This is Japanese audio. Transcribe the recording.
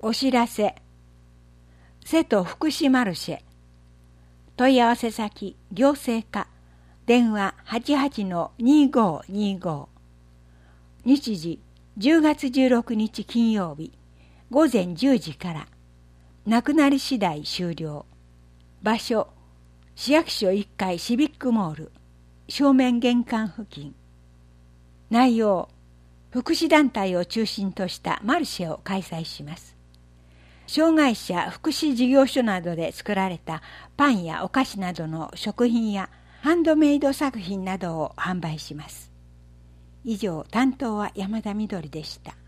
お知らせ。瀬戸福祉マルシェ。問い合わせ先、行政課。電話88-2525。日時、10月16日金曜日、午前10時から。なくなり次第終了。場所、市役所1階シビックモール、正面玄関付近。内容、福祉団体を中心としたマルシェを開催します。障害者福祉事業所などで作られたパンやお菓子などの食品やハンドメイド作品などを販売します。以上、担当は山田みどりでした。